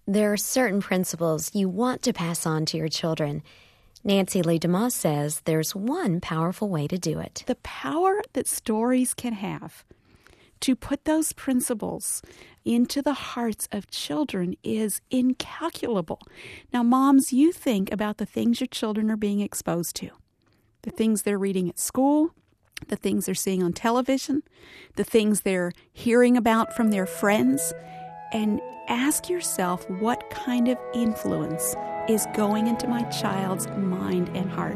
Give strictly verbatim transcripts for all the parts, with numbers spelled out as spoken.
There are certain principles you want to pass on to your children. Nancy Lee DeMoss says there's one powerful way to do it. The power that stories can have to put those principles into the hearts of children is incalculable. Now, moms, you think about the things your children are being exposed to, the things they're reading at school, the things they're seeing on television, the things they're hearing about from their friends, and ask yourself what kind of influence is going into my child's mind and heart.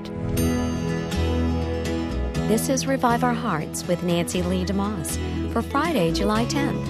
This is Revive Our Hearts with Nancy Lee DeMoss for Friday, July tenth.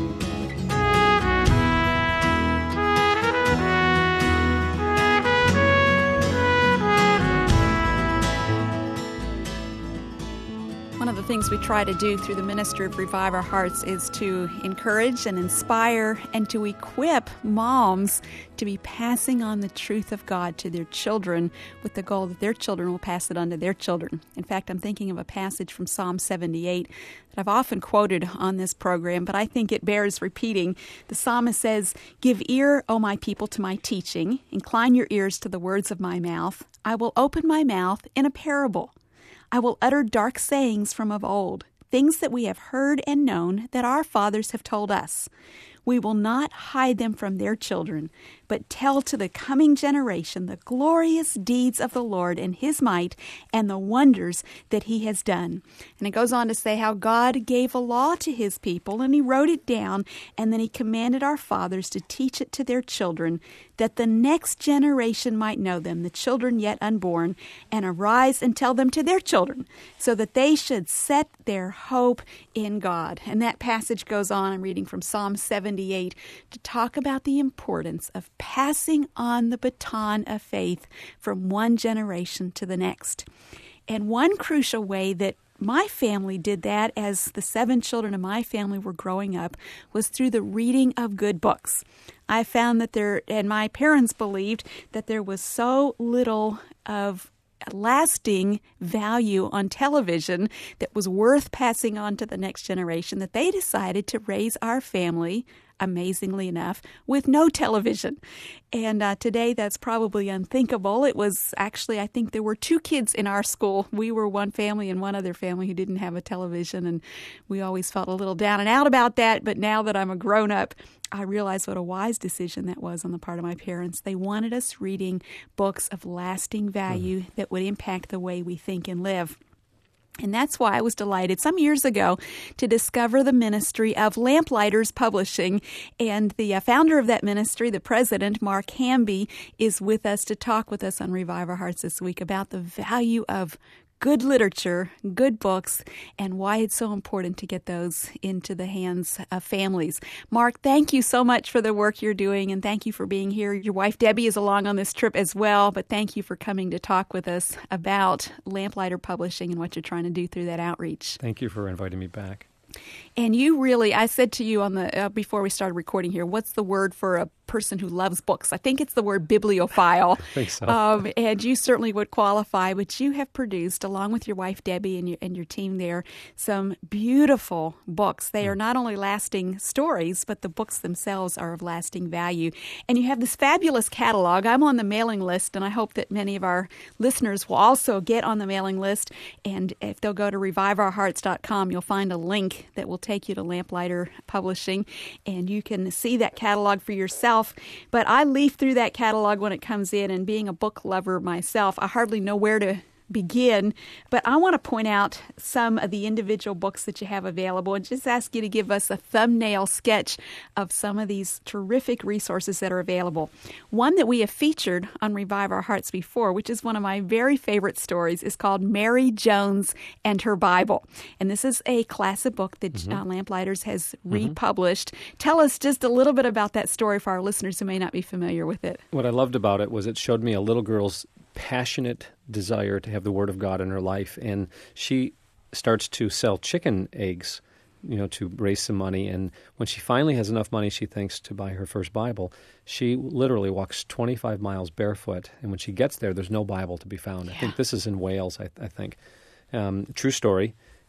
One of the things we try to do through the ministry of Revive Our Hearts is to encourage and inspire and to equip moms to be passing on the truth of God to their children with the goal that their children will pass it on to their children. In fact, I'm thinking of a passage from Psalm seventy-eight that I've often quoted on this program, but I think it bears repeating. The psalmist says, "Give ear, O my people, to my teaching. Incline your ears to the words of my mouth. I will open my mouth in a parable. I will utter dark sayings from of old, things that we have heard and known that our fathers have told us. We will not hide them from their children, but tell to the coming generation the glorious deeds of the Lord and His might and the wonders that He has done." And it goes on to say how God gave a law to His people, and He wrote it down, and then He commanded our fathers to teach it to their children, that the next generation might know them, the children yet unborn, and arise and tell them to their children, so that they should set their hope in God. And that passage goes on, I'm reading from Psalm seventy-eight, to talk about the importance of passing on the baton of faith from one generation to the next. And one crucial way that my family did that as the seven children of my family were growing up was through the reading of good books. I found that there, and my parents believed that there was so little of lasting value on television that was worth passing on to the next generation that they decided to raise our family, amazingly enough, with no television. And uh, today that's probably unthinkable. It was actually, I think there were two kids in our school. We were one family and one other family who didn't have a television, and we always felt a little down and out about that. But now that I'm a grown-up, I realize what a wise decision that was on the part of my parents. They wanted us reading books of lasting value mm-hmm. that would impact the way we think and live. And that's why I was delighted some years ago to discover the ministry of Lamplighters Publishing. And the uh, founder of that ministry, the president, Mark Hamby, is with us to talk with us on Revive Our Hearts this week about the value of good literature, good books, and why it's so important to get those into the hands of families. Mark, thank you so much for the work you're doing, and thank you for being here. Your wife, Debbie, is along on this trip as well, but thank you for coming to talk with us about Lamplighter Publishing and what you're trying to do through that outreach. Thank you for inviting me back. And you really, I said to you on the uh, before we started recording here, what's the word for a person who loves books? I think it's the word bibliophile. I think so. Um, and you certainly would qualify, but you have produced, along with your wife Debbie and your, and your team there, some beautiful books. They are not only lasting stories, but the books themselves are of lasting value. And you have this fabulous catalog. I'm on the mailing list, and I hope that many of our listeners will also get on the mailing list. And if they'll go to revive our hearts dot com, you'll find a link that will take you to Lamplighter Publishing, and you can see that catalog for yourself. But I leaf through that catalog when it comes in, and being a book lover myself, I hardly know where to begin, but I want to point out some of the individual books that you have available and just ask you to give us a thumbnail sketch of some of these terrific resources that are available. One that we have featured on Revive Our Hearts before, which is one of my very favorite stories, is called Mary Jones and Her Bible. And this is a classic book that mm-hmm. uh, Lamplighters has mm-hmm. republished. Tell us just a little bit about that story for our listeners who may not be familiar with it. What I loved about it was it showed me a little girl's passionate desire to have the Word of God in her life, and she starts to sell chicken eggs, you know, to raise some money. And when she finally has enough money, she thinks, to buy her first Bible, she literally walks twenty-five miles barefoot. And when she gets there, there's no Bible to be found. Yeah. I think this is in Wales, I, I think. Um, true story.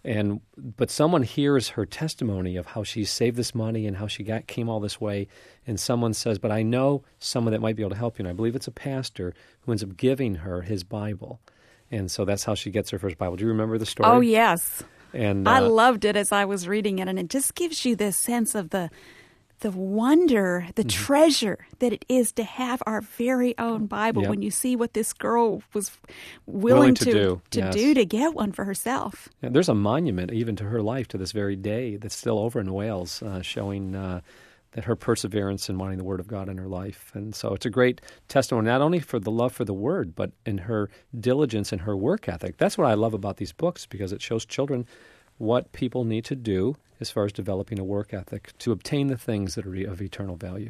And but someone hears her testimony of how she saved this money and how she got came all this way, and someone says, but I know someone that might be able to help you. And I believe it's a pastor who ends up giving her his Bible. And so that's how she gets her first Bible. Do you remember the story? Oh, yes. And uh, I loved it as I was reading it, and it just gives you this sense of the the wonder, the mm-hmm. treasure that it is to have our very own Bible. Yep. When you see what this girl was willing, willing to, to do to, yes. do to get one for herself. Yeah, there's a monument even to her life to this very day that's still over in Wales, uh, showing uh, that her perseverance in wanting the Word of God in her life. And so it's a great testimony, not only for the love for the Word, but in her diligence and her work ethic. That's what I love about these books, because it shows children what people need to do as far as developing a work ethic to obtain the things that are of eternal value.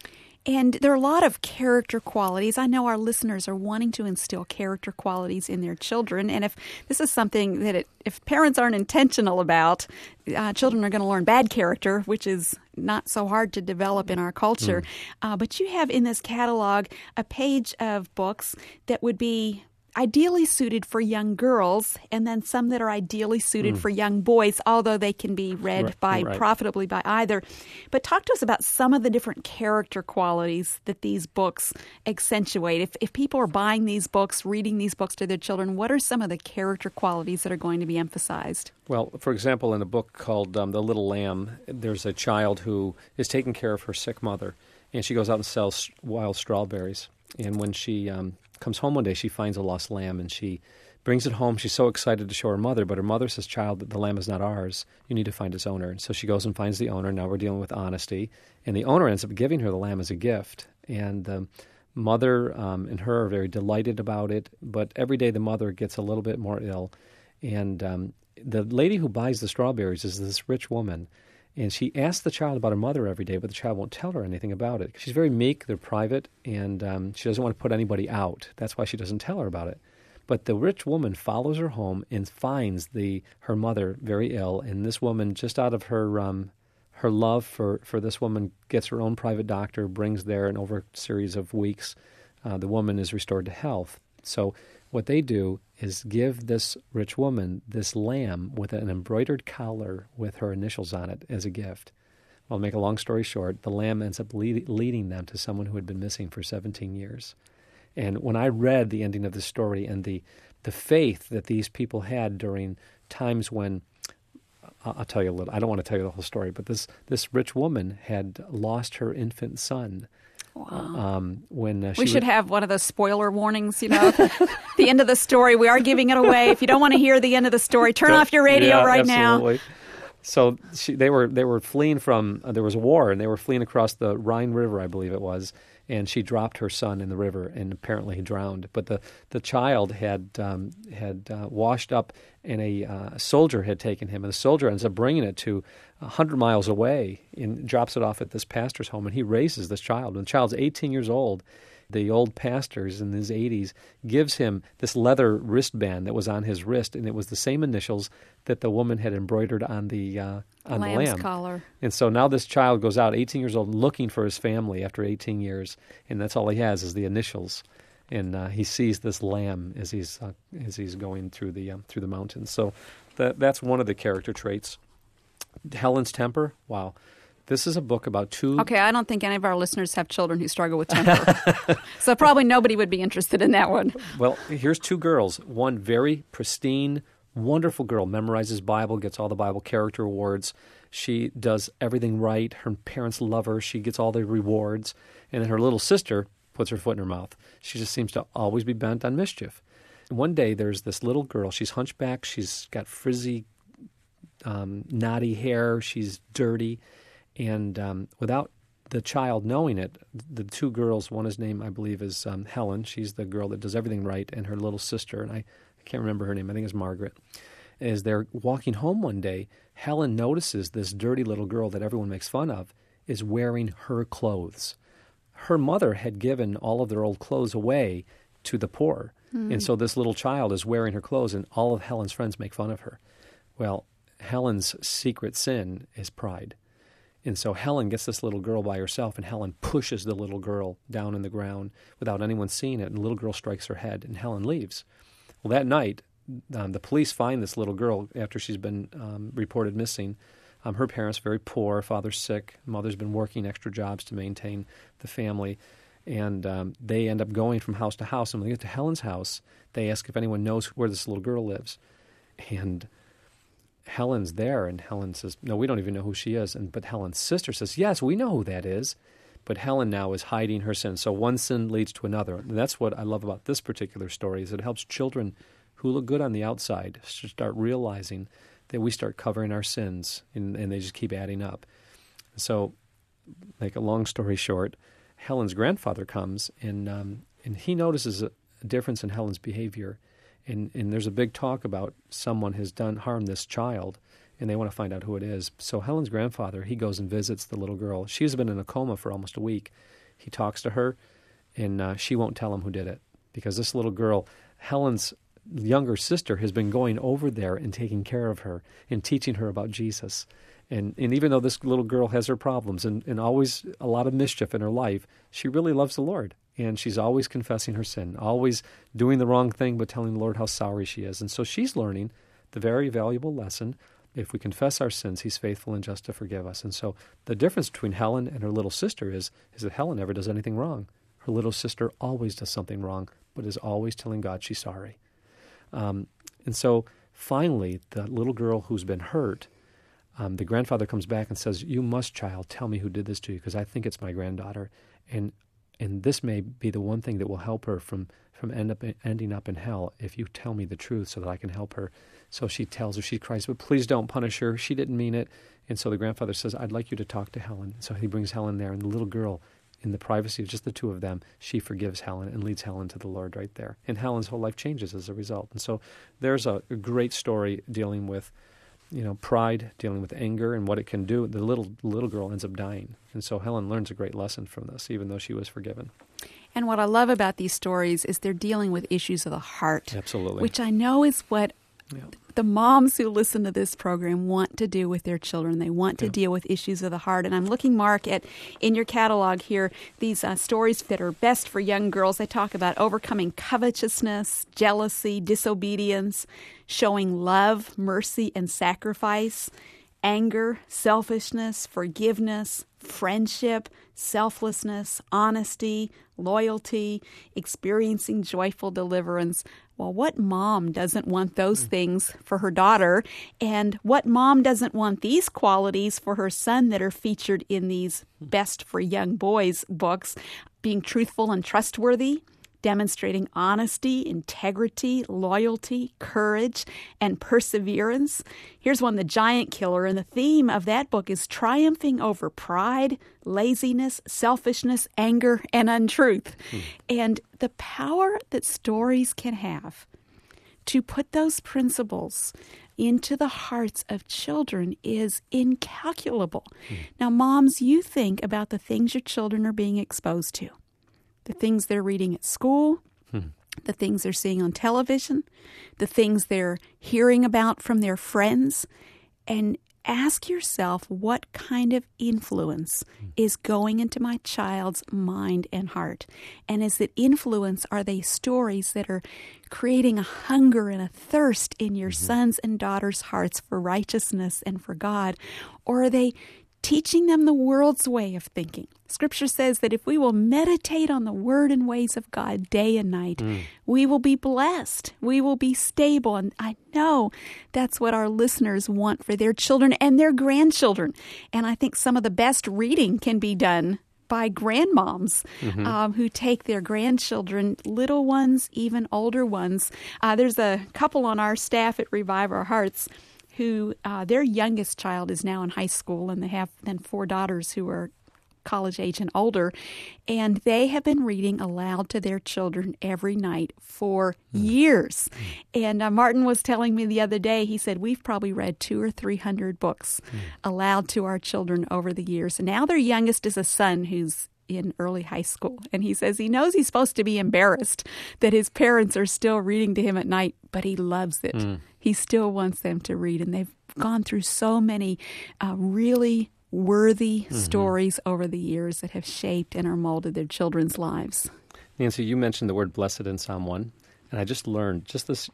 And there are a lot of character qualities. I know our listeners are wanting to instill character qualities in their children. And if this is something that it, if parents aren't intentional about, uh, children are going to learn bad character, which is not so hard to develop in our culture. Mm. Uh, but you have in this catalog a page of books that would be ideally suited for young girls, and then some that are ideally suited mm. for young boys, although they can be read right, by right. profitably by either. But talk to us about some of the different character qualities that these books accentuate. If if people are buying these books, reading these books to their children, what are some of the character qualities that are going to be emphasized? Well, for example, in a book called um, The Little Lamb, there's a child who is taking care of her sick mother, and she goes out and sells wild strawberries. And when she um, comes home one day, she finds a lost lamb, and she brings it home. She's so excited to show her mother, but her mother says, child, the lamb is not ours. You need to find its owner. And so she goes and finds the owner. Now we're dealing with honesty. And the owner ends up giving her the lamb as a gift. And the mother um, and her are very delighted about it, but every day the mother gets a little bit more ill. And um, the lady who buys the strawberries is this rich woman. And she asks the child about her mother every day, but the child won't tell her anything about it. She's very meek, they're private, and um, she doesn't want to put anybody out. That's why she doesn't tell her about it. But the rich woman follows her home and finds the her mother very ill, and this woman, just out of her um, her love for, for this woman, gets her own private doctor, brings there, and over a series of weeks, uh, the woman is restored to health. So what they do is give this rich woman this lamb with an embroidered collar with her initials on it as a gift. Well, to make a long story short, the lamb ends up lead, leading them to someone who had been missing for seventeen years. And when I read the ending of the story and the the faith that these people had during times when, I'll tell you a little, I don't want to tell you the whole story, but this, this rich woman had lost her infant son. Wow. Um, when uh, she we should would... have one of those spoiler warnings, you know, the end of the story. We are giving it away. If you don't want to hear the end of the story, turn off your radio yeah, right absolutely. now. So she, they were they were fleeing from uh, there was a war, and they were fleeing across the Rhine River, I believe it was, and she dropped her son in the river, and apparently he drowned. But the, the child had um, had uh, washed up, and a uh, soldier had taken him, and the soldier ends up bringing it to a hundred miles away and drops it off at this pastor's home, and he raises this child. When the child's eighteen years old, the old pastor in his eighties gives him this leather wristband that was on his wrist, and it was the same initials that the woman had embroidered on the uh, on Lamb's the lamb. collar. And so now this child goes out, eighteen years old, looking for his family after eighteen years, and that's all he has is the initials. And uh, he sees this lamb as he's uh, as he's going through the um, through the mountains. So that that's one of the character traits. Helen's temper. Wow. This is a book about two... Okay, I don't think any of our listeners have children who struggle with temper. So probably nobody would be interested in that one. Well, here's two girls. One very pristine, wonderful girl, memorizes Bible, gets all the Bible character awards. She does everything right. Her parents love her. She gets all the rewards. And then her little sister puts her foot in her mouth. She just seems to always be bent on mischief. One day there's this little girl. She's hunchback. She's got frizzy, um, knotty hair. She's dirty. And um, without the child knowing it, the two girls, one is named, I believe, is um, Helen. She's the girl that does everything right, and her little sister, and I, I can't remember her name, I think it's Margaret. As they're walking home one day, Helen notices this dirty little girl that everyone makes fun of is wearing her clothes. Her mother had given all of their old clothes away to the poor, mm. and so this little child is wearing her clothes, and all of Helen's friends make fun of her. Well, Helen's secret sin is pride. And so Helen gets this little girl by herself, and Helen pushes the little girl down in the ground without anyone seeing it, and the little girl strikes her head, and Helen leaves. Well, that night, um, the police find this little girl after she's been um, reported missing. Um, her parents very poor, father's sick, mother's been working extra jobs to maintain the family, and um, they end up going from house to house. And when they get to Helen's house, they ask if anyone knows where this little girl lives, and Helen's there, and Helen says, "No, we don't even know who she is." And but Helen's sister says, "Yes, we know who that is." But Helen now is hiding her sin. So one sin leads to another. And that's what I love about this particular story, is it helps children who look good on the outside to start realizing that we start covering our sins, and, and they just keep adding up. So, make a long story short, Helen's grandfather comes, and um, and he notices a, a difference in Helen's behavior. And, and there's a big talk about someone has done harm this child, and they want to find out who it is. So Helen's grandfather, he goes and visits the little girl. She's been in a coma for almost a week. He talks to her, and uh, she won't tell him who did it, because this little girl, Helen's younger sister, has been going over there and taking care of her and teaching her about Jesus. And and even though this little girl has her problems and, and always a lot of mischief in her life, she really loves the Lord. And she's always confessing her sin, always doing the wrong thing, but telling the Lord how sorry she is. And so she's learning the very valuable lesson: if we confess our sins, He's faithful and just to forgive us. And so the difference between Helen and her little sister is, is that Helen never does anything wrong. Her little sister always does something wrong, but is always telling God she's sorry. Um, and so finally, the little girl who's been hurt, um, the grandfather comes back and says, "You must, child, tell me who did this to you, because I think it's my granddaughter. And and this may be the one thing that will help her from, from end up ending up in hell, if you tell me the truth so that I can help her." So she tells her, she cries, "But please don't punish her. She didn't mean it." And so the grandfather says, "I'd like you to talk to Helen." So he brings Helen there, and the little girl, in the privacy of just the two of them, she forgives Helen and leads Helen to the Lord right there. And Helen's whole life changes as a result. And so there's a, a great story dealing with, you know, pride, dealing with anger and what it can do. The little little girl ends up dying. And so Helen learns a great lesson from this, even though she was forgiven. And what I love about these stories is they're dealing with issues of the heart. Absolutely. Which I know is what Yeah. the moms who listen to this program want to do with their children. They want to Yeah. deal with issues of the heart. And I'm looking, Mark, at in your catalog here, these uh, stories that are best for young girls. They talk about overcoming covetousness, jealousy, disobedience, showing love, mercy, and sacrifice, anger, selfishness, forgiveness, friendship, selflessness, honesty, loyalty, experiencing joyful deliverance. Well, what mom doesn't want those things for her daughter? And what mom doesn't want these qualities for her son that are featured in these Best for Young Boys books? Being truthful and trustworthy, demonstrating honesty, integrity, loyalty, courage, and perseverance. Here's one, The Giant Killer, and the theme of that book is triumphing over pride, laziness, selfishness, anger, and untruth. Hmm. And the power that stories can have to put those principles into the hearts of children is incalculable. Hmm. Now, moms, you think about the things your children are being exposed to. The things they're reading at school, hmm. the things they're seeing on television, the things they're hearing about from their friends, and ask yourself, what kind of influence hmm. is going into my child's mind and heart? And is it influence, are they stories that are creating a hunger and a thirst in your mm-hmm. sons and daughters' hearts for righteousness and for God? Or are they teaching them the world's way of thinking? Scripture says that if we will meditate on the word and ways of God day and night, mm. we will be blessed. We will be stable. And I know that's what our listeners want for their children and their grandchildren. And I think some of the best reading can be done by grandmoms mm-hmm. um, who take their grandchildren, little ones, even older ones. Uh, there's a couple on our staff at Revive Our Hearts who uh, their youngest child is now in high school, and they have then four daughters who are college age and older, and they have been reading aloud to their children every night for mm. years. Mm. And uh, Martin was telling me the other day, he said, we've probably read two or three hundred books mm. aloud to our children over the years. And now their youngest is a son who's in early high school. And he says he knows he's supposed to be embarrassed that his parents are still reading to him at night, but he loves it. Mm. He still wants them to read. And they've gone through so many uh, really worthy mm-hmm. stories over the years that have shaped and are molded their children's lives. Nancy, you mentioned the word blessed in Psalm one, and I just learned just this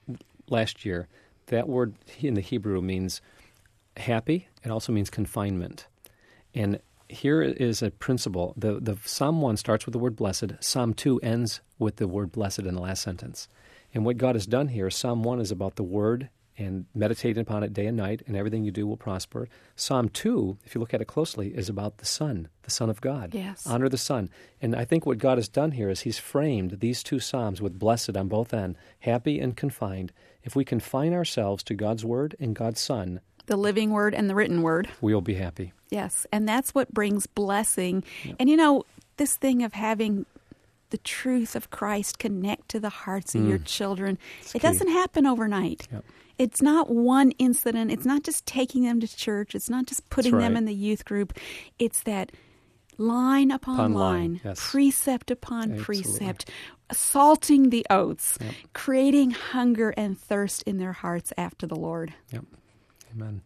last year, that word in the Hebrew means happy. It also means confinement. And here is a principle. The, the Psalm one starts with the word blessed. Psalm two ends with the word blessed in the last sentence. And what God has done here, Psalm one is about the word and meditating upon it day and night, and everything you do will prosper. Psalm two, if you look at it closely, is about the Son, the Son of God. Yes. Honor the Son. And I think what God has done here is he's framed these two Psalms with blessed on both ends, happy and confined. If we confine ourselves to God's Word and God's Son, the living Word and the written Word, we will be happy. Yes, and that's what brings blessing. Yep. And you know, this thing of having the truth of Christ connect to the hearts of Mm. your children, It's it key. doesn't happen overnight. Yep. It's not one incident. It's not just taking them to church. It's not just putting That's them right. in the youth group. It's that line upon, Upon line, line, yes. precept upon Absolutely. precept, salting the oats, Yep. creating hunger and thirst in their hearts after the Lord. Yep. Amen.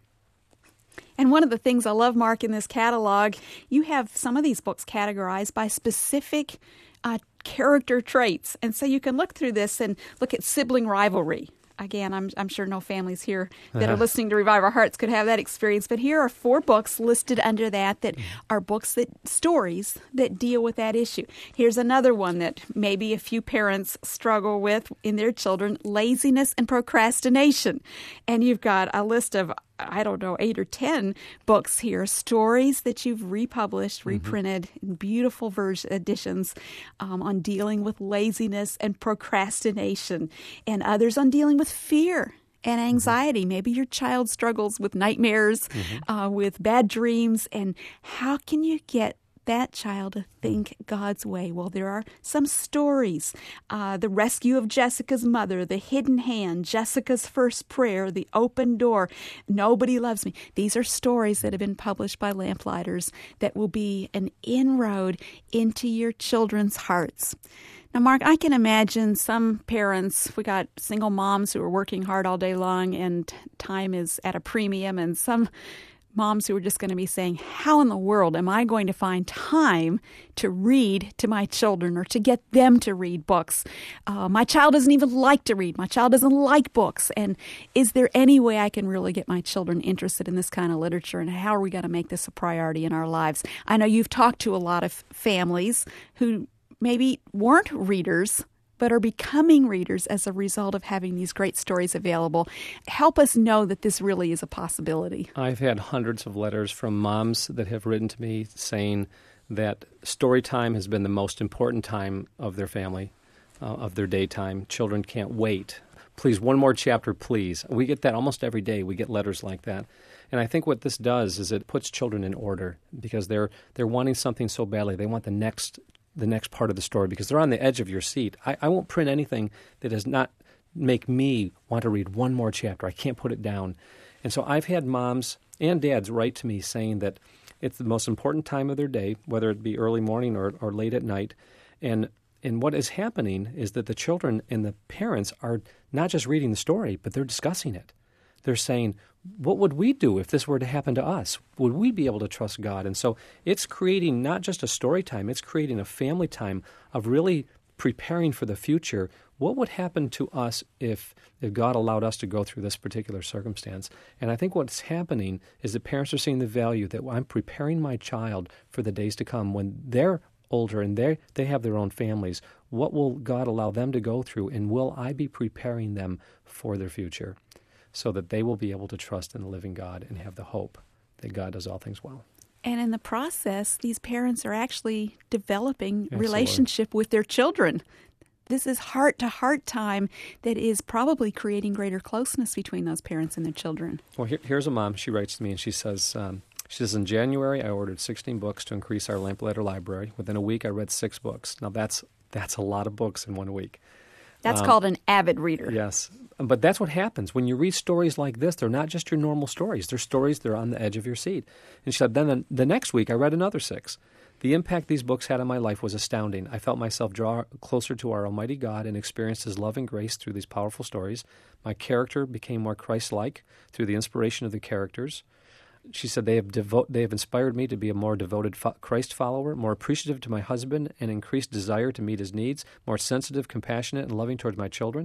And one of the things I love, Mark, in this catalog, you have some of these books categorized by specific uh, character traits. And so you can look through this and look at sibling rivalry. Again, I'm, I'm sure no families here that are listening to Revive Our Hearts could have that experience. But here are four books listed under that that are books that, stories that deal with that issue. Here's another one that maybe a few parents struggle with in their children, laziness and procrastination. And you've got a list of, I don't know, eight or ten books here, stories that you've republished, reprinted in beautiful version editions um, on dealing with laziness and procrastination, and others on dealing with fear and anxiety. Maybe your child struggles with nightmares, uh, with bad dreams, and how can you get that child to think God's way? Well, there are some stories. Uh, the rescue of Jessica's mother, the hidden hand, Jessica's first prayer, the open door, nobody loves me. These are stories that have been published by Lamplighters that will be an inroad into your children's hearts. Now, Mark, I can imagine some parents, we got single moms who are working hard all day long and time is at a premium, and some moms who are just going to be saying, how in the world am I going to find time to read to my children or to get them to read books? Uh, my child doesn't even like to read. My child doesn't like books. And is there any way I can really get my children interested in this kind of literature? And how are we going to make this a priority in our lives? I know you've talked to a lot of families who maybe weren't readers but are becoming readers as a result of having these great stories available. Help us know that this really is a possibility. I've had hundreds of letters from moms that have written to me saying that story time has been the most important time of their family, uh, of their daytime. Children can't wait. Please, one more chapter, please. We get that almost every day. We get letters like that. And I think what this does is it puts children in order because they're they're wanting something so badly. They want the next the next part of the story because they're on the edge of your seat. I, I won't print anything that does not make me want to read one more chapter. I can't put it down. And so I've had moms and dads write to me saying that it's the most important time of their day, whether it be early morning or, or late at night. And and what is happening is that the children and the parents are not just reading the story, but they're discussing it. They're saying, what would we do if this were to happen to us? Would we be able to trust God? And so it's creating not just a story time, it's creating a family time of really preparing for the future. What would happen to us if, if God allowed us to go through this particular circumstance? And I think what's happening is that parents are seeing the value that I'm preparing my child for the days to come when they're older and they they have their own families. What will God allow them to go through, and will I be preparing them for their future so that they will be able to trust in the living God and have the hope that God does all things well? And in the process, these parents are actually developing Absolutely. relationship with their children. This is heart-to-heart time that is probably creating greater closeness between those parents and their children. Well, here, here's a mom. She writes to me and she says, um, she says, in January, I ordered sixteen books to increase our Lamplighter library. Within a week, I read six books. Now, that's that's a lot of books in one week. That's Um, called an avid reader. Yes. But that's what happens. When you read stories like this, they're not just your normal stories. They're stories that are on the edge of your seat. And she said, then the, the next week, I read another six. The impact these books had on my life was astounding. I felt myself draw closer to our Almighty God and experienced His love and grace through these powerful stories. My character became more Christ-like through the inspiration of the characters. She said, they have devo- they have inspired me to be a more devoted fo- Christ follower, more appreciative to my husband, and increased desire to meet his needs, more sensitive, compassionate, and loving towards my children.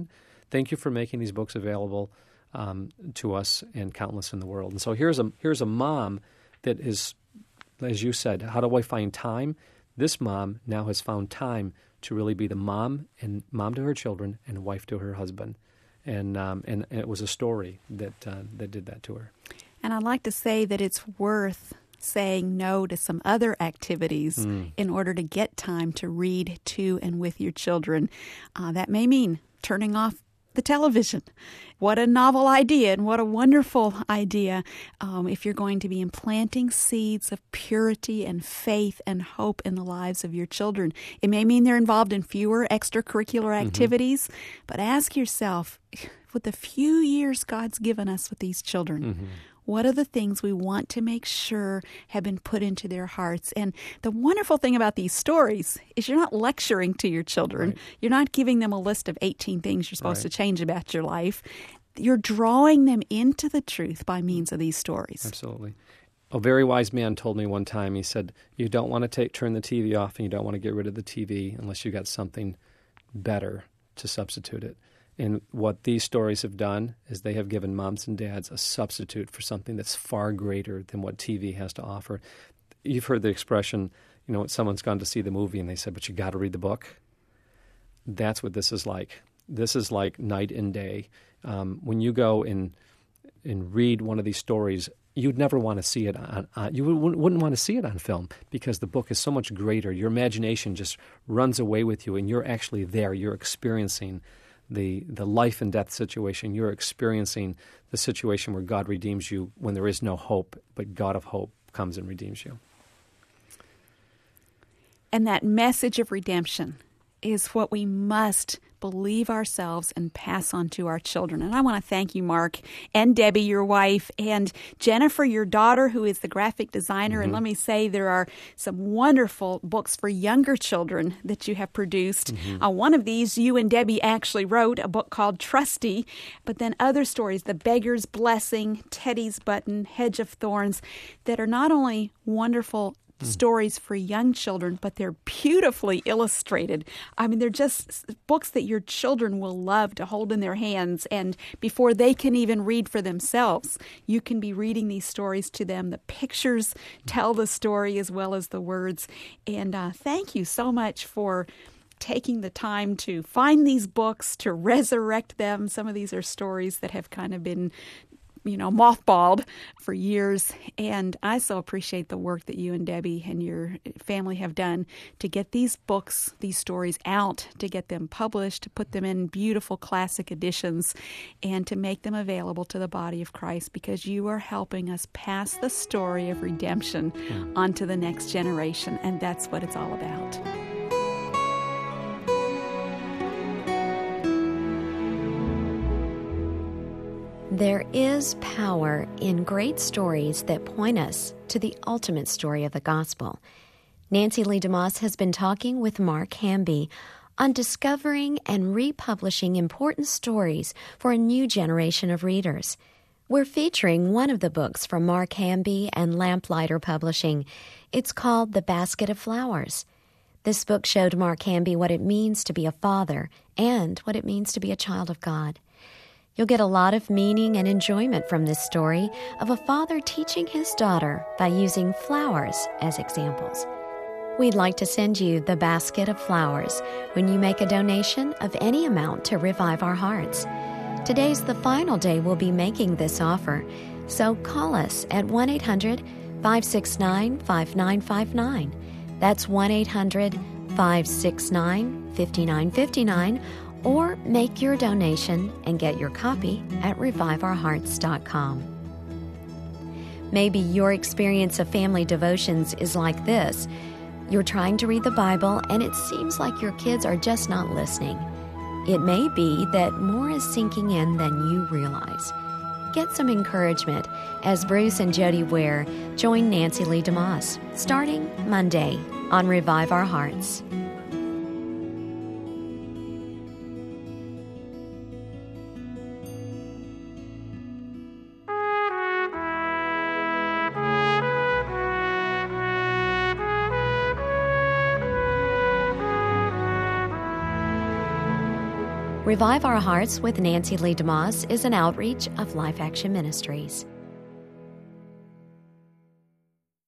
thank you for making these books available um, to us and countless in the world. And so here's a here's a mom that is, as you said, how do I find time? This mom now has found time to really be the mom and mom to her children and wife to her husband. And um, and, and it was a story that uh, that did that to her. And I'd like to say that it's worth saying no to some other activities mm. in order to get time to read to and with your children. Uh, that may mean turning off the television. What a novel idea, and what a wonderful idea um, if you're going to be implanting seeds of purity and faith and hope in the lives of your children. It may mean they're involved in fewer extracurricular activities, mm-hmm. but ask yourself, with the few years God's given us with these children, mm-hmm. what are the things we want to make sure have been put into their hearts? And the wonderful thing about these stories is you're not lecturing to your children. Right. You're not giving them a list of eighteen things you're supposed right. to change about your life. You're drawing them into the truth by means of these stories. Absolutely. A very wise man told me one time, he said, you don't want to take turn the T V off and you don't want to get rid of the T V unless you got something better to substitute it. And what these stories have done is they have given moms and dads a substitute for something that's far greater than what T V has to offer. You've heard the expression, you know, someone's gone to see the movie and they said, but you got to read the book. That's what this is like. This is like night and day. Um, when you go and and read one of these stories, you'd never want to see it on, on you wouldn't, wouldn't want to see it on film because the book is so much greater. Your imagination just runs away with you, and you're actually there. You're experiencing the the life and death situation. You're experiencing the situation where God redeems you when there is no hope, but God of hope comes and redeems you. And that message of redemption is what we must believe ourselves and pass on to our children. And I want to thank you, Mark, and Debbie, your wife, and Jennifer, your daughter, who is the graphic designer. Mm-hmm. And let me say there are some wonderful books for younger children that you have produced. Mm-hmm. Uh, one of these you and Debbie actually wrote, a book called Trusty, but then other stories, The Beggar's Blessing, Teddy's Button, Hedge of Thorns, that are not only wonderful stories for young children, but they're beautifully illustrated. I mean, they're just books that your children will love to hold in their hands, and before they can even read for themselves, you can be reading these stories to them. The pictures tell the story as well as the words. And uh, thank you so much for taking the time to find these books, to resurrect them. Some of these are stories that have kind of been you know, mothballed for years. And I so appreciate the work that you and Debbie and your family have done to get these books, these stories out, to get them published, to put them in beautiful classic editions, and to make them available to the body of Christ, because you are helping us pass the story of redemption on to the next generation. And that's what it's all about. There is power in great stories that point us to the ultimate story of the gospel. Nancy Lee DeMoss has been talking with Mark Hamby on discovering and republishing important stories for a new generation of readers. We're featuring one of the books from Mark Hamby and Lamplighter Publishing. It's called The Basket of Flowers. This book showed Mark Hamby what it means to be a father and what it means to be a child of God. You'll get a lot of meaning and enjoyment from this story of a father teaching his daughter by using flowers as examples. We'd like to send you The Basket of Flowers when you make a donation of any amount to Revive Our Hearts. Today's the final day we'll be making this offer, so call us at one eight hundred five six nine five nine five nine. That's one eight hundred five six nine five nine five nine, or make your donation and get your copy at revive our hearts dot com. Maybe your experience of family devotions is like this. You're trying to read the Bible and it seems like your kids are just not listening. It may be that more is sinking in than you realize. Get some encouragement as Bruce and Jody Ware join Nancy Lee DeMoss starting Monday on Revive Our Hearts. Revive Our Hearts with Nancy Lee DeMoss is an outreach of Life Action Ministries.